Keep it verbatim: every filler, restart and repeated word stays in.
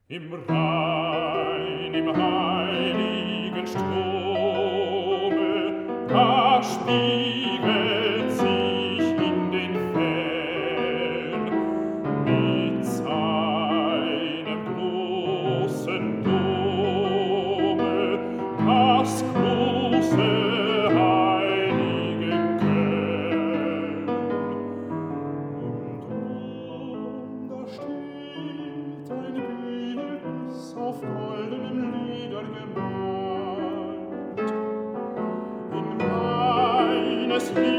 Im Rhein, im heiligen Strome, da spiegelt sich in den Fern mit seinem großen Dome das große heilige Köln. Und oben da steht ein Bildnis auf goldenen Liedern gemalt. In meines Liebes